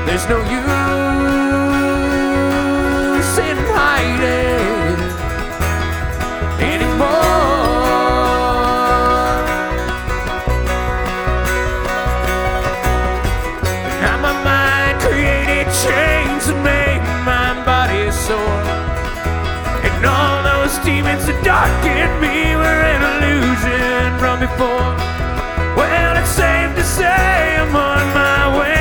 There's no use in hiding anymore. Now my mind created chains that made my body sore, and all those demons that darkened me were an illusion from before. Well, it's safe to say I'm on my way